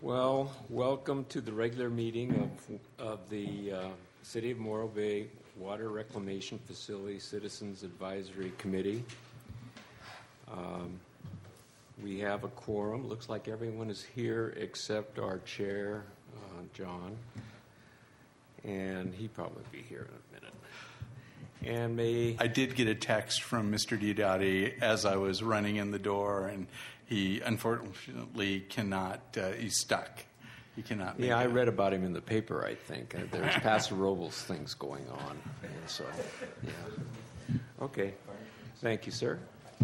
Well, welcome to the regular meeting of the City of Morro Bay Water Reclamation Facility Citizens Advisory Committee. We have a quorum. Looks like everyone is here except our chair, John. And he probably be here in a minute. And I did get a text from Mr. Diodati as I was running in the door, and he unfortunately cannot. He's stuck. He cannot. Yeah, I read about him in the paper. I think there's Paso Robles things going on, and so yeah. Okay, thank you, sir.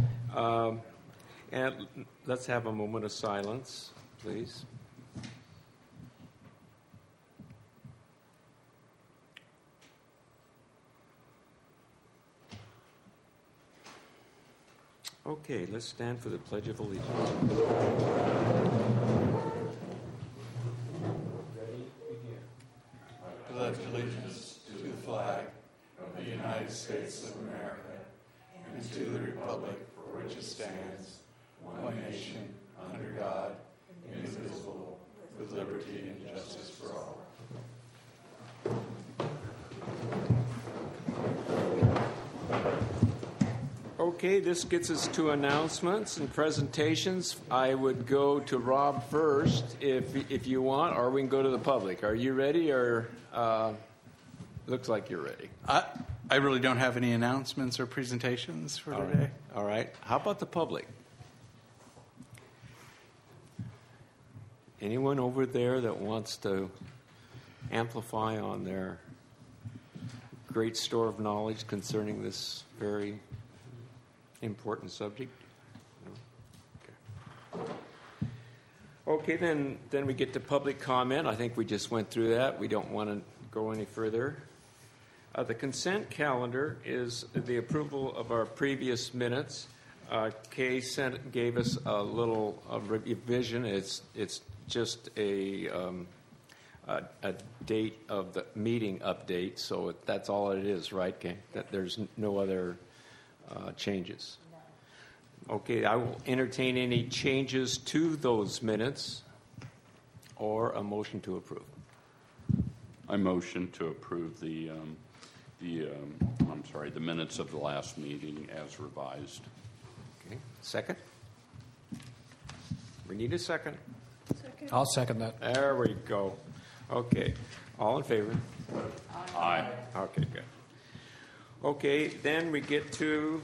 And let's have a moment of silence, please. Okay, let's stand for the Pledge of Allegiance. Ready? Begin. I pledge allegiance to the flag of the United States of America and to the republic for which it stands, one nation, under God, indivisible, with liberty and justice for all. Okay, this gets us to announcements and presentations. I would go to Rob first if you want, or we can go to the public. Are you ready, or looks like you're ready? I really don't have any announcements or presentations for today. All right. How about the public? Anyone over there that wants to amplify on their great store of knowledge concerning this very important subject? No? Okay, then we get to public comment. I think we just went through that. We don't want to go any further. The consent calendar is the approval of our previous minutes. Kay gave us a little revision. It's just a date of the meeting update, so that's all it is, right, Kay? That there's no other changes. Okay, I will entertain any changes to those minutes or a motion to approve. I motion to approve the minutes of the last meeting as revised. Okay, second? We need a second. I'll second that. There we go. Okay, all in favor? Aye. Okay, good. Okay, then we get to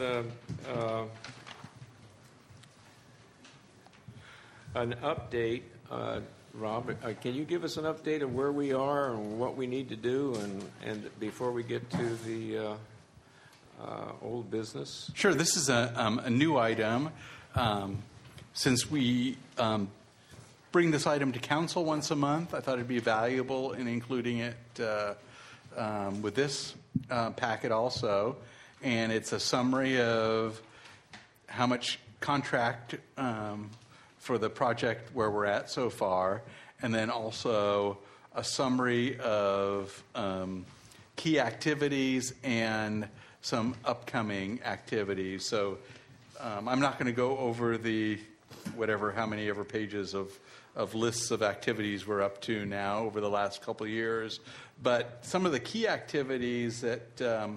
an update. Rob, can you give us an update of where we are and what we need to do, and before we get to the old business? Sure. This is a new item. Since we bring this item to council once a month, I thought it'd be valuable in including it with this packet also. And it's a summary of how much contract for the project where we're at so far, and then also a summary of key activities and some upcoming activities. So I'm not going to go over the how many ever pages of lists of activities we're up to now over the last couple of years, but some of the key activities that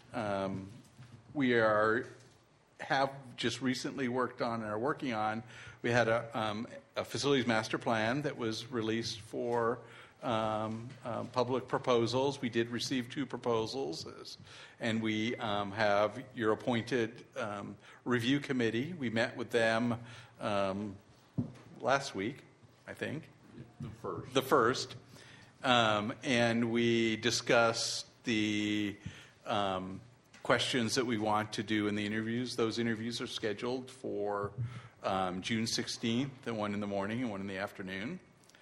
we have just recently worked on and are working on. We had a facilities master plan that was released for public proposals. We did receive 2 proposals, and we have your appointed review committee. We met with them last week, I think. The first. And we discussed the questions that we want to do in the interviews. Those interviews are scheduled for June 16th, and one in the morning and one in the afternoon.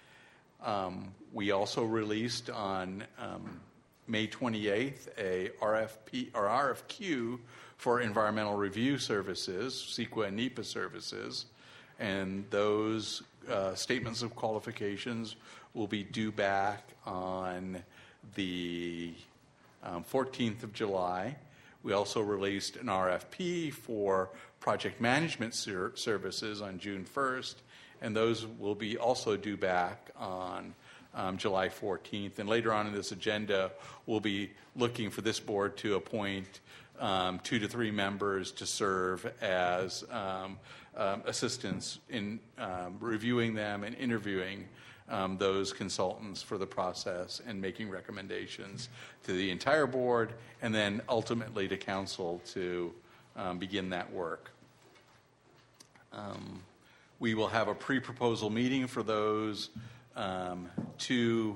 We also released on May 28th a RFQ for environmental review services, CEQA and NEPA services, and those statements of qualifications will be due back on the 14th of July. We also released an RFP for project management services on June 1st, and those will be also due back on July 14th. And later on in this agenda, we'll be looking for this board to appoint 2 to 3 members to serve as assistants in reviewing them and interviewing those consultants for the process and making recommendations to the entire board and then ultimately to council to begin that work. We will have a pre-proposal meeting for those 2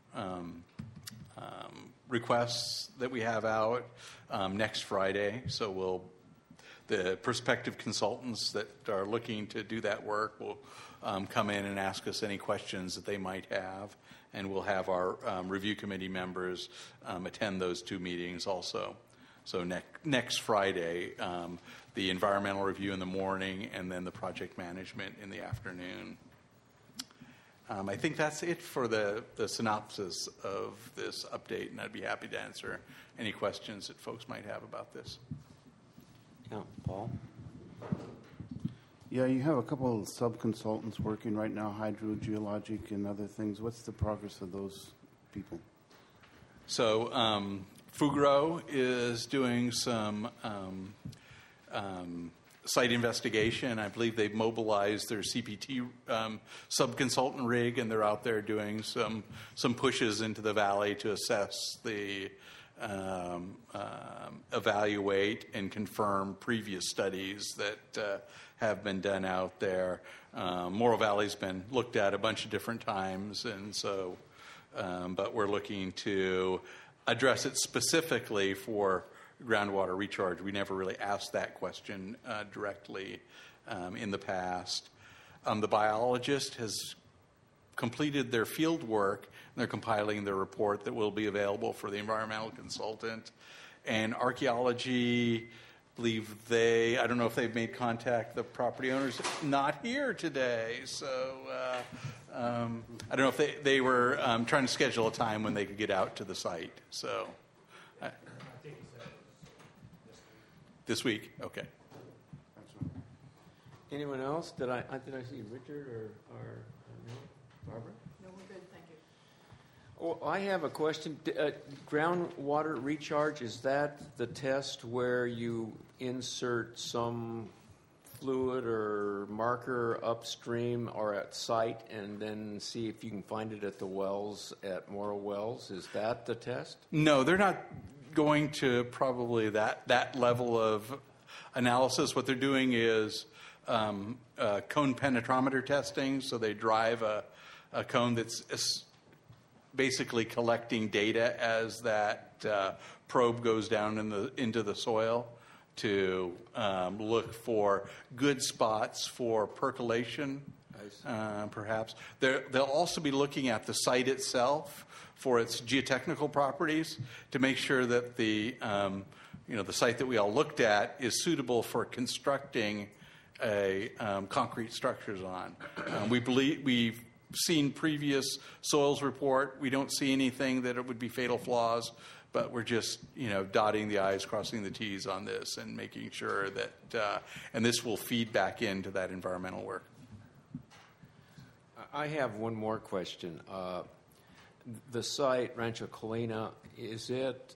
requests that we have out next Friday. So the prospective consultants that are looking to do that work will come in and ask us any questions that they might have, and we'll have our review committee members attend those 2 meetings also. So next Friday, the environmental review in the morning, and then the project management in the afternoon. I think that's it for the synopsis of this update, and I'd be happy to answer any questions that folks might have about this. Yeah, Paul? Yeah, you have a couple of sub-consultants working right now, hydrogeologic and other things. What's the progress of those people? So Fugro is doing some site investigation. I believe they've mobilized their CPT sub-consultant rig, and they're out there doing some pushes into the valley to assess the evaluate and confirm previous studies that have been done out there. Morro Valley's been looked at a bunch of different times, and so, but we're looking to address it specifically for groundwater recharge. We never really asked that question directly in the past. The biologist has completed their field work, and they're compiling their report that will be available for the environmental consultant. And archaeology, I don't know if they've made contact. The property owner's not here today, so I don't know if they were trying to schedule a time when they could get out to the site. So this week, okay. Anyone else? Did I see Richard or no? Barbara? No, we're good, thank you. Oh, I have a question. Groundwater recharge, is that the test where you insert some fluid or marker upstream or at site and then see if you can find it at the wells at Morro Wells? Is that the test? No, they're not going to probably that level of analysis. What they're doing is cone penetrometer testing. So they drive a cone that's basically collecting data as that probe goes down into the soil to look for good spots for percolation, perhaps. They'll also be looking at the site itself for its geotechnical properties to make sure that the site that we all looked at is suitable for constructing concrete structures on. We've seen previous soils report. We don't see anything that it would be fatal flaws, but we're just dotting the I's, crossing the T's on this, and making sure that and this will feed back into that environmental work. I have one more question. The site, Rancho Colina, is it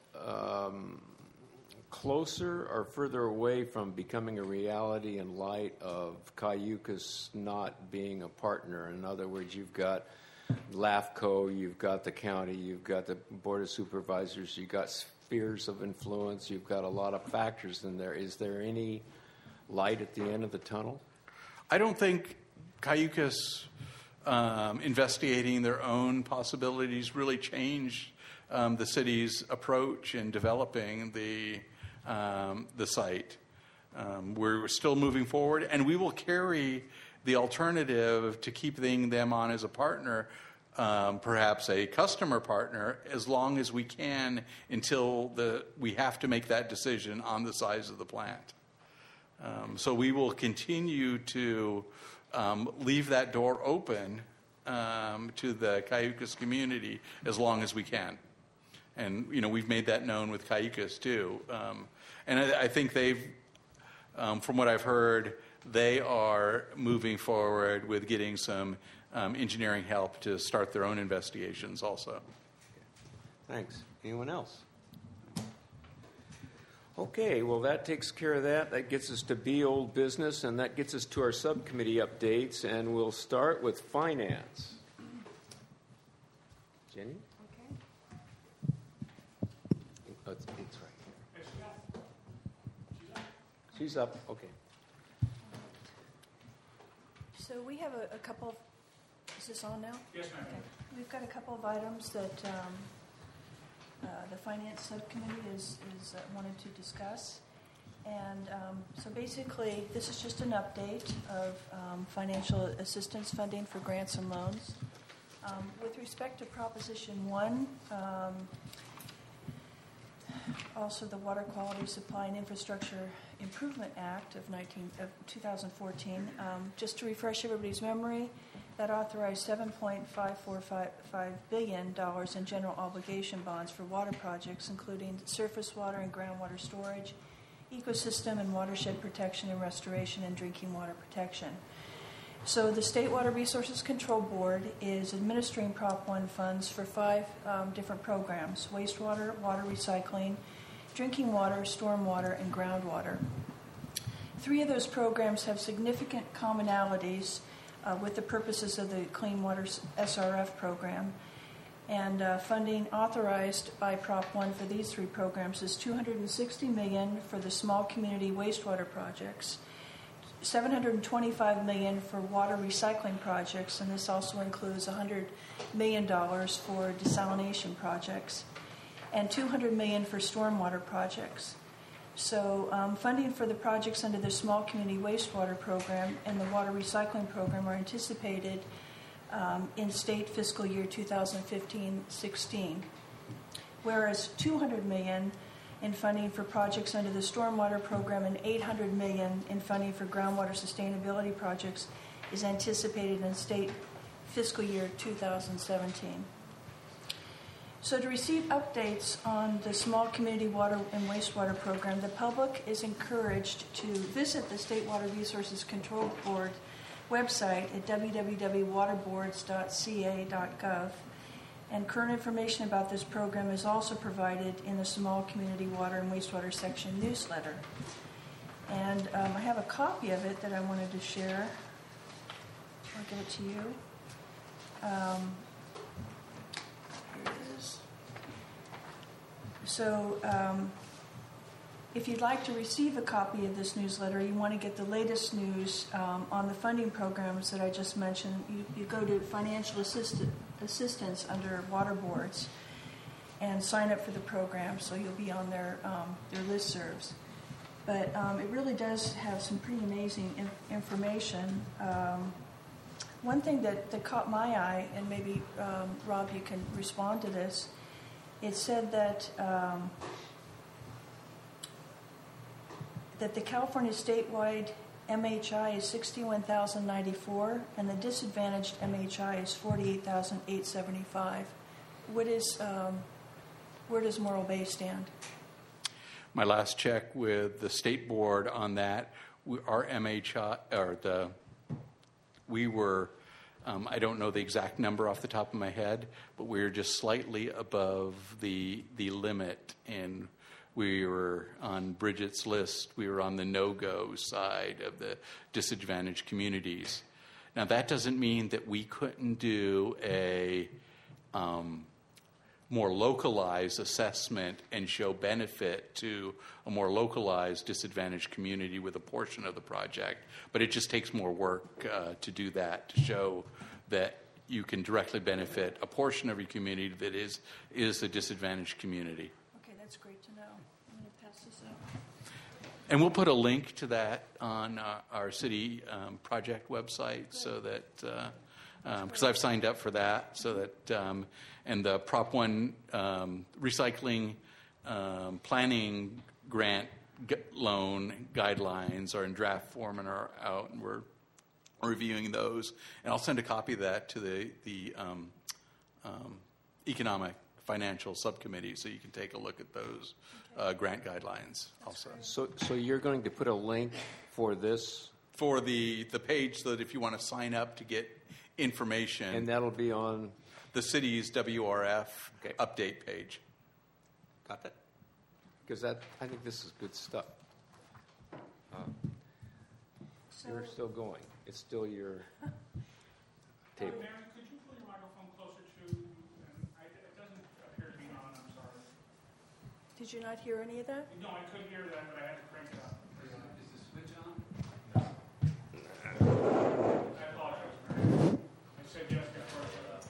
closer or further away from becoming a reality in light of Cayucas not being a partner? In other words, you've got LAFCO, you've got the county, you've got the Board of Supervisors, you've got spheres of influence, you've got a lot of factors in there. Is there any light at the end of the tunnel? I don't think Cayucas investigating their own possibilities really changed the city's approach in developing the site. We're still moving forward, and we will carry the alternative to keeping them on as a partner, perhaps a customer partner, as long as we can until we have to make that decision on the size of the plant. So we will continue to leave that door open to the Cayucas community as long as we can. And, we've made that known with Cayucas, too. And I think they've, from what I've heard, they are moving forward with getting some engineering help to start their own investigations also. Thanks. Anyone else? Okay, well, that takes care of that. That gets us to B, old business, and that gets us to our subcommittee updates, and we'll start with finance. Jenny? It's right here. She's up. Okay. So we have a couple of, is this on now? Yes, ma'am. Okay. We've got a couple of items that the Finance Subcommittee is wanted to discuss. And so basically, this is just an update of financial assistance funding for grants and loans. With respect to Proposition 1, also the Water Quality Supply and Infrastructure Improvement Act of 2014, just to refresh everybody's memory, that authorized $7.545 billion in general obligation bonds for water projects, including surface water and groundwater storage, ecosystem and watershed protection and restoration, and drinking water protection. So the State Water Resources Control Board is administering Prop 1 funds for 5 different programs: wastewater, water recycling, drinking water, stormwater, and groundwater. 3 of those programs have significant commonalities with the purposes of the Clean Water SRF program. And funding authorized by Prop 1 for these 3 programs is $260 million for the small community wastewater projects, $725 million for water recycling projects, and this also includes $100 million for desalination projects, and $200 million for stormwater projects. So funding for the projects under the Small Community Wastewater Program and the Water Recycling Program are anticipated in state fiscal year 2015-16, whereas $200 million in funding for projects under the Stormwater Program and $800 million in funding for groundwater sustainability projects is anticipated in state fiscal year 2017. So to receive updates on the Small Community Water and Wastewater Program, the public is encouraged to visit the State Water Resources Control Board website at www.waterboards.ca.gov. And current information about this program is also provided in the Small Community Water and Wastewater section newsletter. And I have a copy of it that I wanted to share. I'll give it to you. Here it is. So if you'd like to receive a copy of this newsletter, you want to get the latest news on the funding programs that I just mentioned, you go to Financial Assistance under Water Boards and sign up for the program, so you'll be on their listservs. But it really does have some pretty amazing information. One thing that caught my eye, and maybe, Rob, you can respond to this, it said that the California statewide MHI is 61,094, and the disadvantaged MHI is 48,875. Where does Morro Bay stand? My last check with the state board on that, our MHI, we were, I don't know the exact number off the top of my head, but we were just slightly above the limit, and we were on Bridget's list. We were on the no-go side of the disadvantaged communities. Now, that doesn't mean that we couldn't do a more localized assessment and show benefit to a more localized disadvantaged community with a portion of the project. But it just takes more work to do that, to show that you can directly benefit a portion of your community that is a disadvantaged community. Okay, that's great to know. I'm going to pass this out. And we'll put a link to that on our city project website, so that, because I've signed up for that, so that, and the Prop 1 recycling planning grant loan guidelines are in draft form and are out, and we're reviewing those. And I'll send a copy of that to the Economic Financial Subcommittee, so you can take a look at those grant guidelines also. So you're going to put a link for this for the page so that if you want to sign up to get information, And that'll be on, the city's WRF Okay. update page. got that? Because I think this is good stuff. You're still going. It's still your table. Mary, could you pull your microphone closer to, it doesn't appear to be on, I'm sorry. Did you not hear any of that? No, I could hear that, but I had to crank it up. Is the switch on? I apologize, Mary. I said yes before I shut up.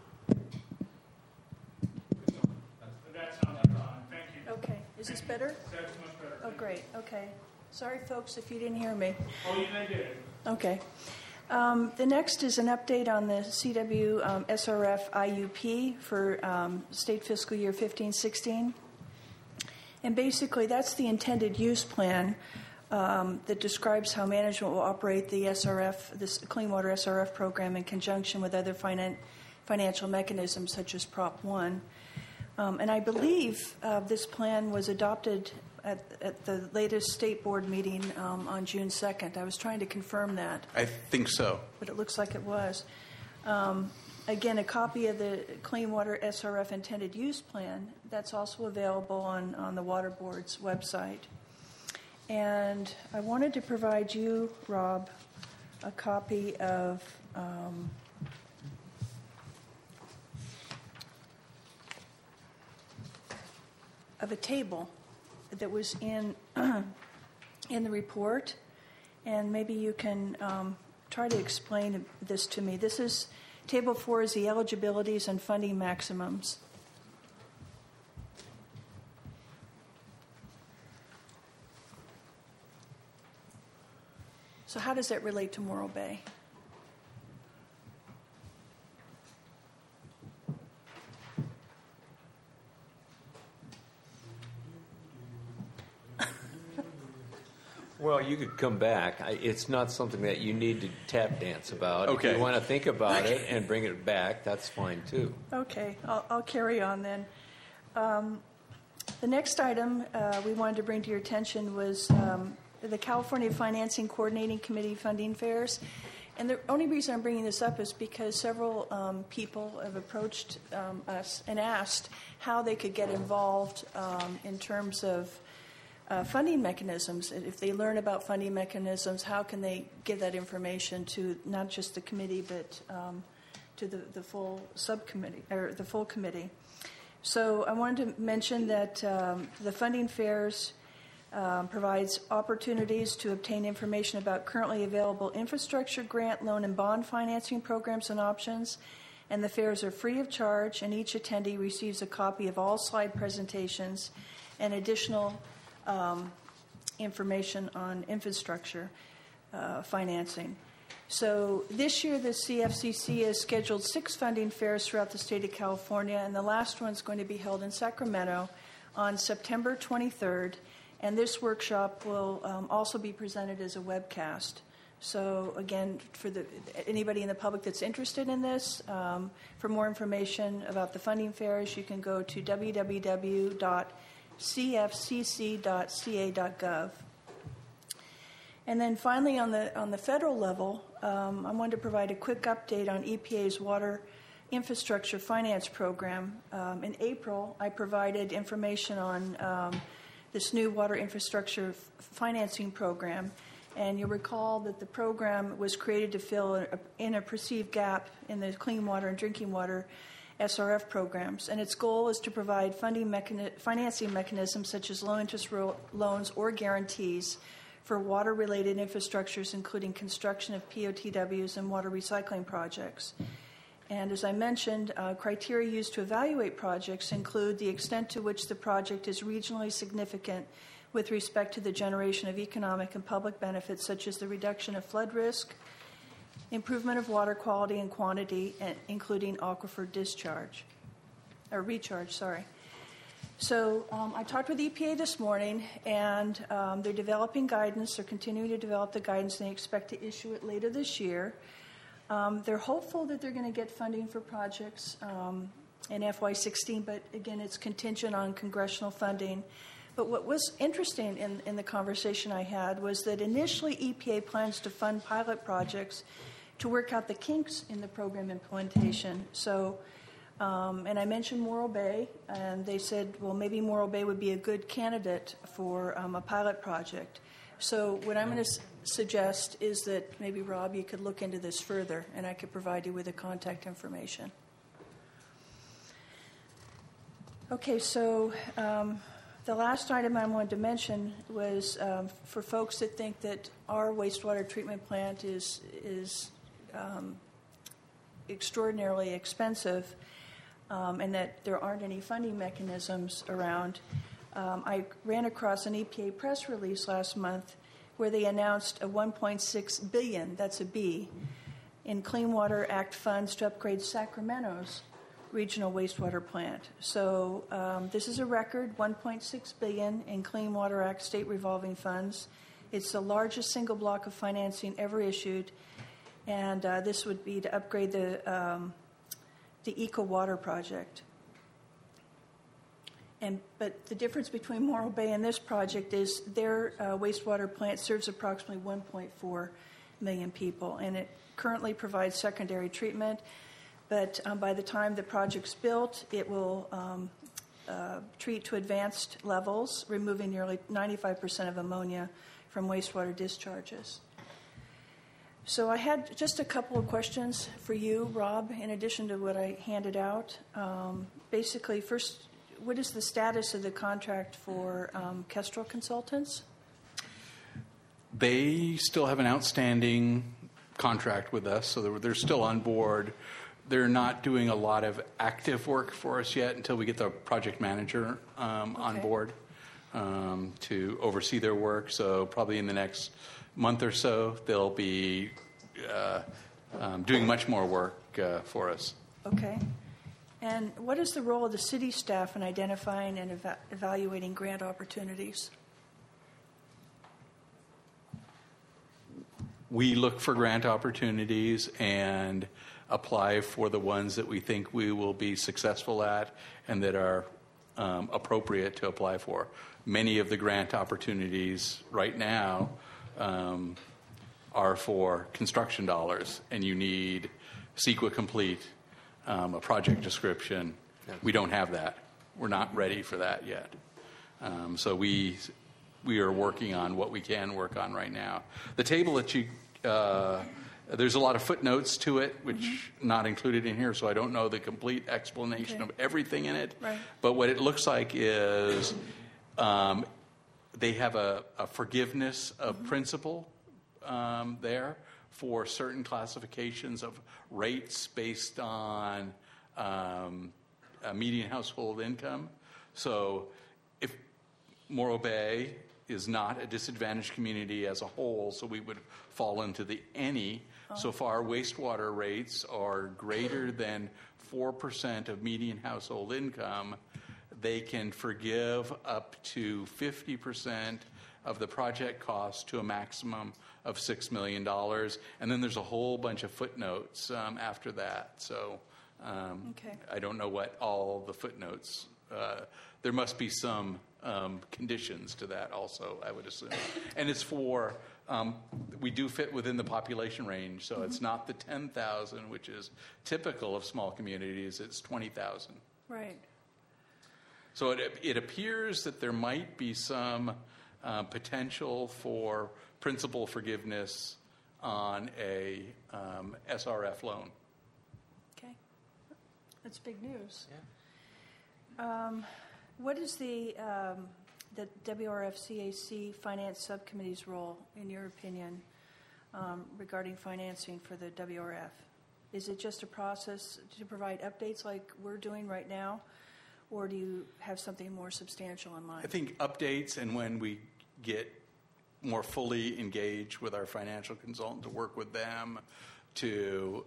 That sounds like on. Thank you. Okay, is this better? That's much better. Oh, great, okay. Sorry, folks, if you didn't hear me. Oh, yeah, I did. Okay. The next is an update on the CW SRF IUP for state fiscal year 15-16. And basically, that's the intended use plan that describes how management will operate the SRF, this Clean Water SRF program, in conjunction with other financial mechanisms such as Prop 1. And I believe this plan was adopted at the latest state board meeting on June 2nd. I was trying to confirm that, I think so. but it looks like it was. Again, a copy of the Clean Water SRF intended use plan, that's also available on the Water Board's website. And I wanted to provide you, Rob, a copy of a table that was in the report, and maybe you can try to explain this to me. This is Table 4 is the eligibilities and funding maximums. So how does that relate to Morro Bay? Well, you could come back. It's not something that you need to tap dance about. Okay. If you want to think about it and bring it back, that's fine too. Okay, I'll carry on then. The next item we wanted to bring to your attention was the California Financing Coordinating Committee funding fairs. And the only reason I'm bringing this up is because several people have approached us and asked how they could get involved in terms of funding mechanisms. If they learn about funding mechanisms, how can they give that information to not just the committee but to the full subcommittee or the full committee? So I wanted to mention that the funding fairs provides opportunities to obtain information about currently available infrastructure, grant, loan, and bond financing programs and options. And the fairs are free of charge, and each attendee receives a copy of all slide presentations and additional information on infrastructure financing. So this year, the CFCC has scheduled 6 funding fairs throughout the state of California, and the last one is going to be held in Sacramento on September 23rd. And this workshop will also be presented as a webcast. So again, for anybody in the public that's interested in this, for more information about the funding fairs, you can go to www.cfcc.ca.gov. And then finally, on the federal level, I wanted to provide a quick update on EPA's Water Infrastructure Finance Program. In April, I provided information on this new water infrastructure financing program. And you'll recall that the program was created to fill in a perceived gap in the clean water and drinking water SRF programs. And its goal is to provide financing mechanisms such as low-interest loans or guarantees for water-related infrastructures, including construction of POTWs and water recycling projects. And as I mentioned, criteria used to evaluate projects include the extent to which the project is regionally significant with respect to the generation of economic and public benefits, such as the reduction of flood risk, improvement of water quality and quantity, and including aquifer recharge. So I talked with EPA this morning, and they're developing guidance. They're continuing to develop the guidance, and they expect to issue it later this year. They're hopeful that they're going to get funding for projects in FY16, but again, it's contingent on congressional funding. But what was interesting in the conversation I had was that initially EPA plans to fund pilot projects to work out the kinks in the program implementation. So, and I mentioned Morro Bay, and they said, well, maybe Morro Bay would be a good candidate for a pilot project. So what I'm going to suggest is that maybe, Rob, you could look into this further, and I could provide you with the contact information. Okay, so the last item I wanted to mention was for folks that think that our wastewater treatment plant is extraordinarily expensive and that there aren't any funding mechanisms around. I ran across an EPA press release last month where they announced a $1.6 billion, that's a B, in Clean Water Act funds to upgrade Sacramento's regional wastewater plant. So this is a record, $1.6 billion in Clean Water Act state revolving funds. It's the largest single block of financing ever issued, and this would be to upgrade the Eco Water project. But the difference between Morro Bay and this project is their wastewater plant serves approximately 1.4 million people, and it currently provides secondary treatment. But by the time the project's built, it will treat to advanced levels, removing nearly 95% of ammonia from wastewater discharges. So I had just a couple of questions for you, Rob, in addition to what I handed out. Basically, first, what is the status of the contract for Kestrel Consultants? They still have an outstanding contract with us, so they're still on board. They're not doing a lot of active work for us yet until we get the project manager on board to oversee their work. So probably in the next month or so, they'll be doing much more work for us. Okay. And what is the role of the city staff in identifying and evaluating grant opportunities? We look for grant opportunities and apply for the ones that we think we will be successful at and that are appropriate to apply for. Many of the grant opportunities right now are for construction dollars, and you need CEQA complete, a project description. We don't have that. We're not ready for that yet. So we are working on what we can work on right now. The table that you there's a lot of footnotes to it, which not included in here, so I don't know the complete explanation of everything in it. Right. But what it looks like is they have a forgiveness of principal there for certain classifications of rates based on a median household income. So if Morro Bay is not a disadvantaged community as a whole, so we would fall into the any. So far, wastewater rates are greater than 4% of median household income. They can forgive up to 50% of the project cost to a maximum of $6 million. And then there's a whole bunch of footnotes after that. So I don't know what all the footnotes, there must be some conditions to that also, I would assume. And it's for, we do fit within the population range, so it's not the 10,000, which is typical of small communities, it's 20,000. Right. So it appears that there might be some potential for principal forgiveness on a SRF loan. Okay. That's big news. Yeah. What is the WRF-CAC Finance Subcommittee's role, in your opinion, regarding financing for the WRF? Is it just a process to provide updates like we're doing right now, or do you have something more substantial in mind? I think updates, and when we get more fully engaged with our financial consultant to work with them to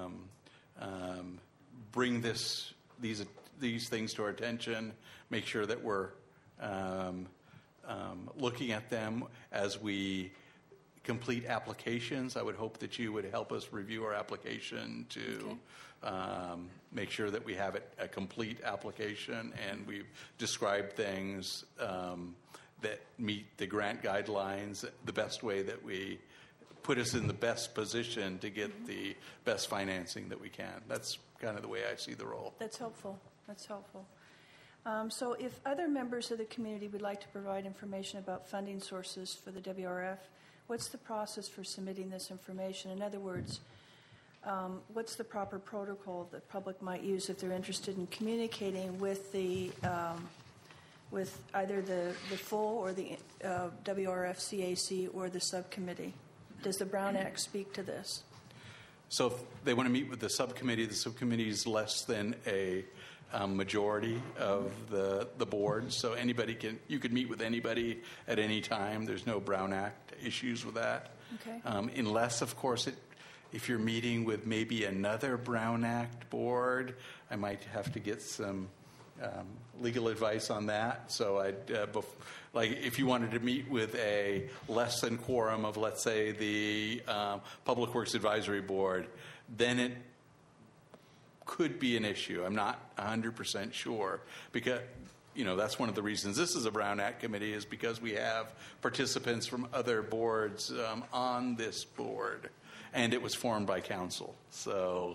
bring these things to our attention, make sure that we're looking at them as we complete applications. I would hope that you would help us review our application to make sure that we have a complete application and we've described things that meet the grant guidelines the best way that we put us in the best position to get the best financing that we can. That's kind of the way I see the role. That's helpful. That's helpful. So if other members of the community would like to provide information about funding sources for the WRF, what's the process for submitting this information? In other words, what's the proper protocol the public might use if they're interested in communicating with the with either the full or the WRF CAC or the subcommittee? Does the Brown Act speak to this? So if they want to meet with the subcommittee is less than a majority of the board. So you could meet with anybody at any time. There's no Brown Act issues with that. Okay. Unless, of course, if you're meeting with maybe another Brown Act board, I might have to get some legal advice on that. So like if you wanted to meet with a less than quorum of, let's say, the Public Works Advisory Board, then it could be an issue. I'm not 100% sure because, that's one of the reasons this is a Brown Act committee is because we have participants from other boards on this board, and it was formed by council. So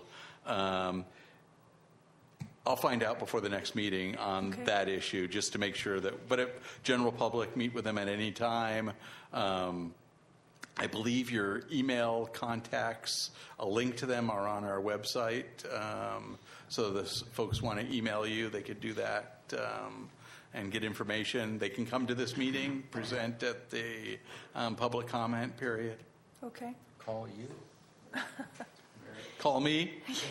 I'll find out before the next meeting on that issue just to make sure that, but if general public meet with them at any time, I believe your email contacts, a link to them are on our website. So if folks want to email you, they could do that and get information. They can come to this meeting, present at the public comment period. Okay. Call you? Call me.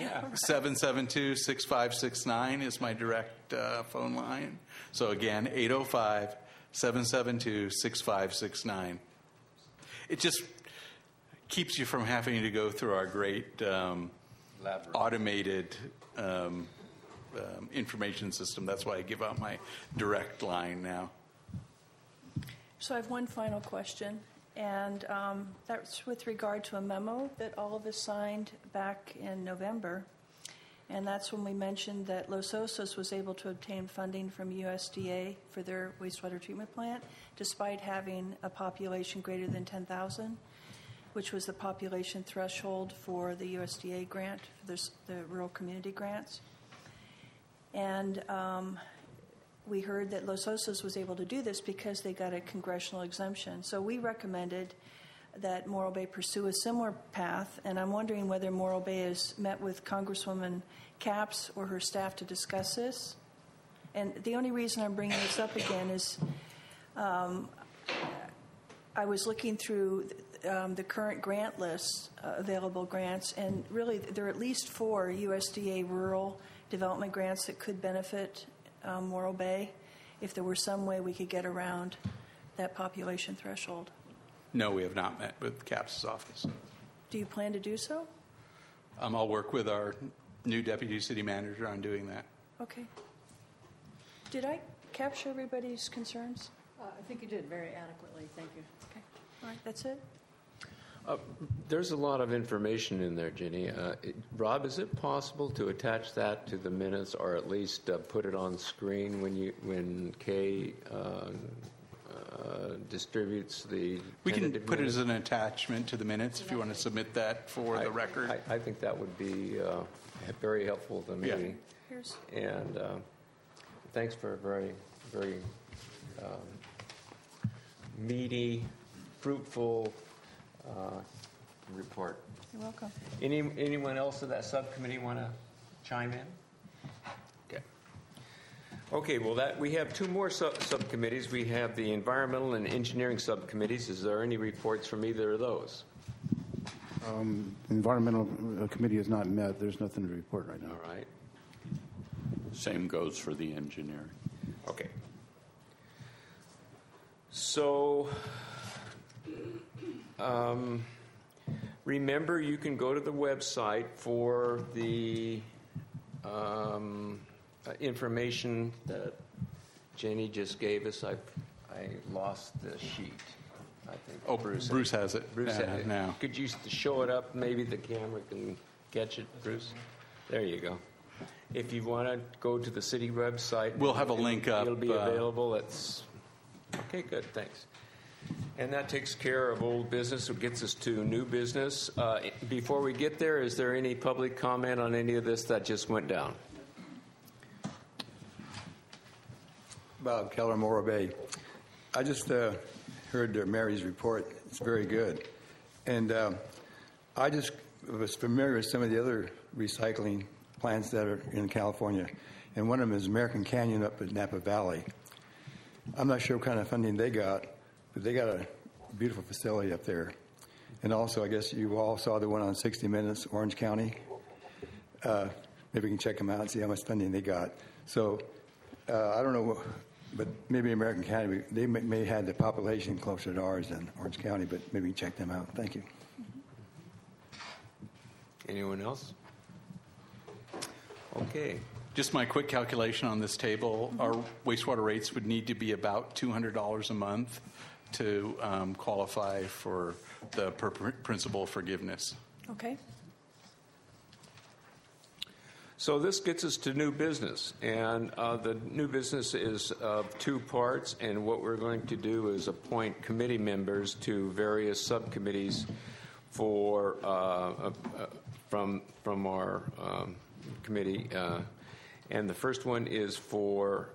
772-6569 is my direct phone line. So again, 805-772-6569. It just keeps you from having to go through our great automated information system. That's why I give out my direct line now. So I have one final question, and that's with regard to a memo that all of us signed back in November. And that's when we mentioned that Los Osos was able to obtain funding from USDA for their wastewater treatment plant, despite having a population greater than 10,000, which was the population threshold for the USDA grant, for the rural community grants. And we heard that Los Osos was able to do this because they got a congressional exemption. So we recommended that Morro Bay pursue a similar path, and I'm wondering whether Morro Bay has met with Congresswoman Capps or her staff to discuss this. And the only reason I'm bringing this up again is I was looking through the current grant list, available grants, and really there are at least 4 USDA rural development grants that could benefit Morro Bay if there were some way we could get around that population threshold. No, we have not met with Capps' office. Do you plan to do so? I'll work with our new deputy city manager on doing that. Okay. Did I capture everybody's concerns? I think you did very adequately. Thank you. Okay. All right, that's it? There's a lot of information in there, Ginny. Rob, is it possible to attach that to the minutes, or at least put it on screen when Kay distributes the? We can put minutes? it as an attachment to the minutes if you want to submit that for the record. I think that would be very helpful to me. Yeah. Here's. And thanks for a very, very meaty, fruitful report. You're welcome. Anyone else of that subcommittee want to chime in? Okay. Okay, well, we have 2 more subcommittees. We have the environmental and engineering subcommittees. Is there any reports from either of those? Environmental committee has not met. There's nothing to report right now. All right. Same goes for the engineering. Okay. So, remember, you can go to the website for the information that Jenny just gave us. I lost the sheet. I think. Oh, Bruce has it. Bruce had it. Now. Could you show it up? Maybe the camera can catch it, Bruce. There you go. If you want to go to the city website, We'll have a link up. It'll be available. Okay. Good. Thanks. And that takes care of old business. It gets us to new business. Before we get there, is there any public comment on any of this that just went down? Bob Keller, Morro Bay. I just heard Mary's report. It's very good. And I just was familiar with some of the other recycling plants that are in California. And one of them is American Canyon up at Napa Valley. I'm not sure what kind of funding they got, but they got a beautiful facility up there. And also, I guess you all saw the one on 60 Minutes, Orange County. Maybe we can check them out and see how much funding they got. So I don't know, but maybe American County, they may have the population closer to ours than Orange County, but maybe check them out. Thank you. Anyone else? Okay. Just my quick calculation on this table, our wastewater rates would need to be about $200 a month to qualify for the principal forgiveness. Okay. So this gets us to new business, and the new business is of two parts, and what we're going to do is appoint committee members to various subcommittees for from our committee, and the first one is for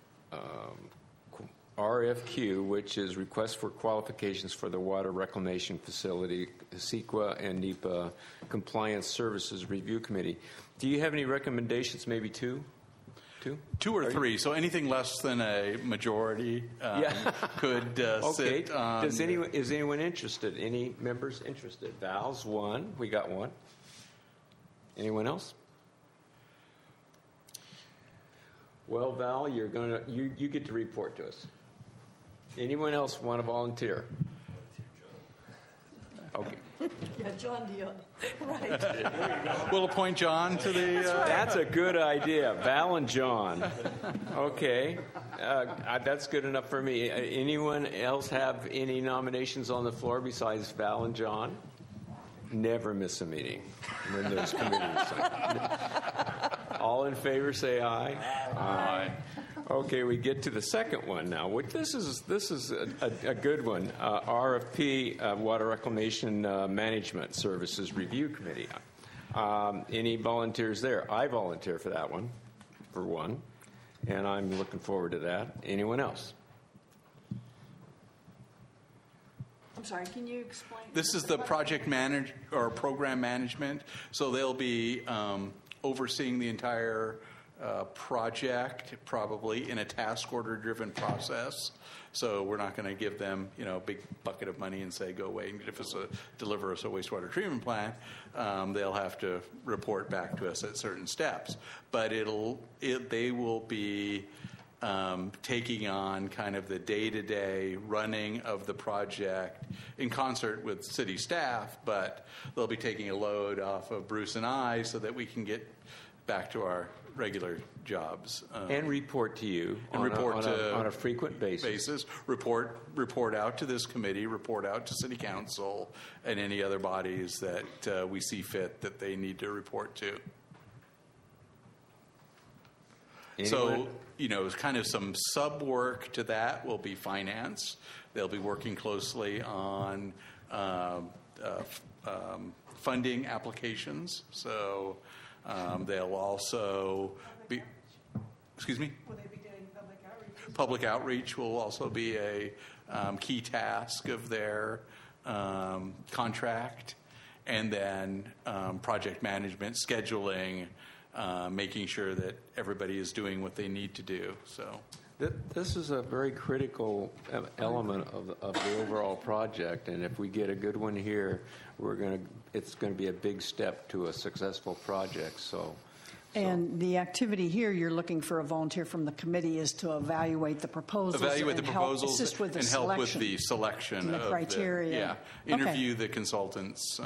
RFQ, which is Request for Qualifications for the Water Reclamation Facility, CEQA and NEPA Compliance Services Review Committee. Do you have any recommendations, maybe two? Two or three. So anything less than a majority could sit on. Is anyone interested? Any members interested? Val's one. We got one. Anyone else? Well, Val, you get to report to us. Anyone else want to volunteer? Okay. Yeah, John Dion. Right. We'll appoint John to the... That's a good idea. Val and John. Okay. That's good enough for me. Anyone else have any nominations on the floor besides Val and John? Never miss a meeting when there's committees. All in favor, say aye. Aye. Okay, we get to the second one now. This is a good one. RFP, Water Reclamation Management Services Review Committee. Any volunteers there? I volunteer for that one, for one, and I'm looking forward to that. Anyone else? I'm sorry, can you explain? This is the project or program management. So they'll be overseeing the entire project, probably in a task order driven process. So we're not going to give them, a big bucket of money and say, go away and deliver us a wastewater treatment plant. They'll have to report back to us at certain steps. But they will be taking on kind of the day-to-day running of the project in concert with city staff, but they'll be taking a load off of Bruce and I so that we can get back to our regular jobs. And report to you on a frequent basis. Report out to this committee, report out to city council, and any other bodies that we see fit that they need to report to. Anyone? So, kind of some sub work to that will be finance. They'll be working closely on funding applications. So they'll also be, excuse me? Will they be doing public outreach? Public outreach will also be a key task of their contract. And then project management, scheduling, making sure that everybody is doing what they need to do. So this is a very critical element of the overall project, and if we get a good one here, it's going to be a big step to a successful project. And the activity here, you're looking for a volunteer from the committee, is to evaluate the proposals, help assist with the and selection. help with the selection and the of criteria. Interview the consultants.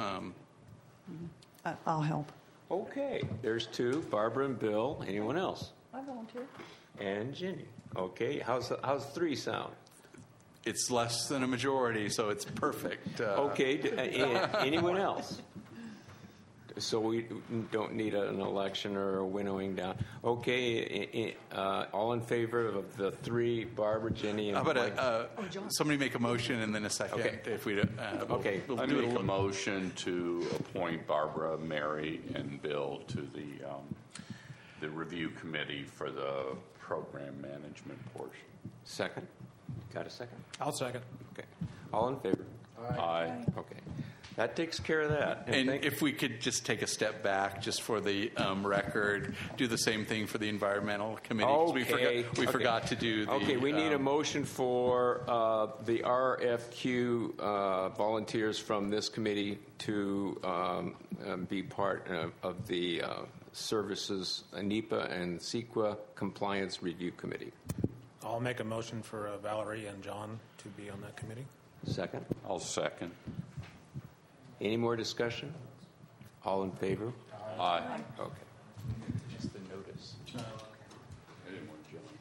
I'll help. Okay, there's two, Barbara and Bill. Anyone else? I volunteer. And Ginny. Okay, how's three sound? It's less than a majority, so it's perfect. Okay, anyone else? So we don't need an election or a winnowing down. Okay, all in favor of the three, Barbara, Jenny, and How about somebody make a motion and then a second? Okay. If we Okay. we'll I do it make a little- motion to appoint Barbara, Mary, and Bill to the review committee for the program management portion. Second? Got a second? I'll second. Okay. All in favor? Aye. Okay. That takes care of that. And if we could just take a step back, just for the record, do the same thing for the environmental committee. 'Cause we forgot to do the. Okay, we need a motion for the RFQ volunteers from this committee to be part of the services, NEPA and CEQA Compliance Review Committee. I'll make a motion for Valerie and John to be on that committee. Second? I'll second. Any more discussion? All in favor? Aye. Okay. Just the notice. I didn't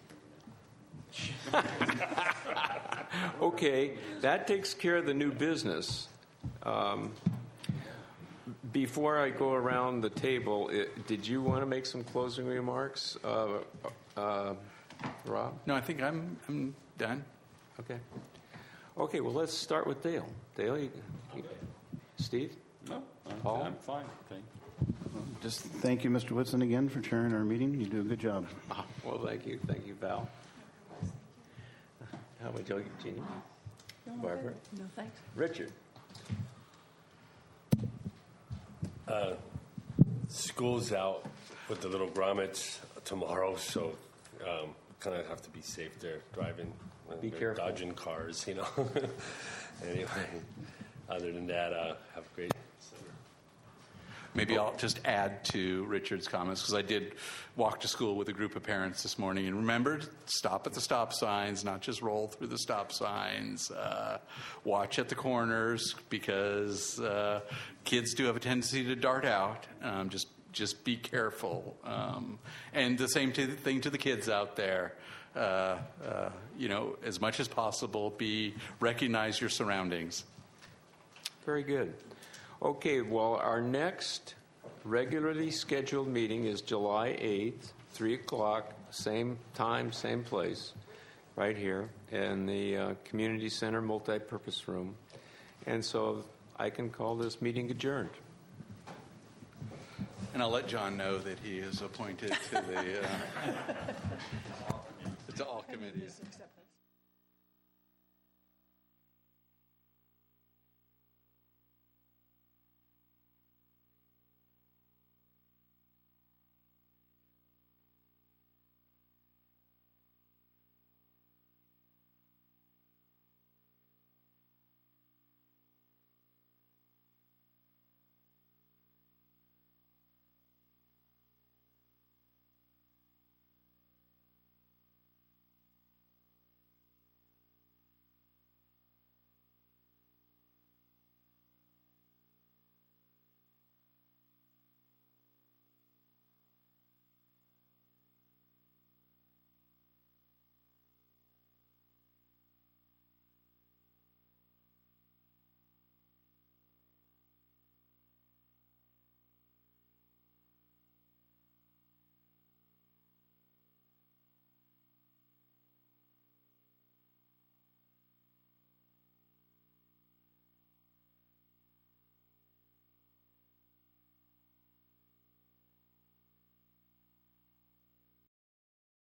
want John. Okay, that takes care of the new business. Before I go around the table, did you want to make some closing remarks, Rob? No, I think I'm done. Okay. Okay, well, let's start with Dale. Dale, Steve? No, Paul? I'm fine. Thank you. Just thank you, Mr. Whitson, again for chairing our meeting. You do a good job. Well, thank you. Thank you, Val. How about you, Jeannie? Barbara? No, thanks. Richard? School's out with the little grommets tomorrow, so kind of have to be safe there driving. Be careful. Dodging cars, you know. Anyway, other than that, have a great summer. Maybe I'll just add to Richard's comments, because I did walk to school with a group of parents this morning and remembered, stop at the stop signs, not just roll through the stop signs. Watch at the corners, because kids do have a tendency to dart out. Just be careful. And the same thing to the kids out there. As much as possible, recognize your surroundings. Very good. Okay, well, our next regularly scheduled meeting is July 8th, 3 o'clock, same time, same place, right here in the Community Center multi-purpose room. And so I can call this meeting adjourned. And I'll let John know that he is appointed to the to all committees.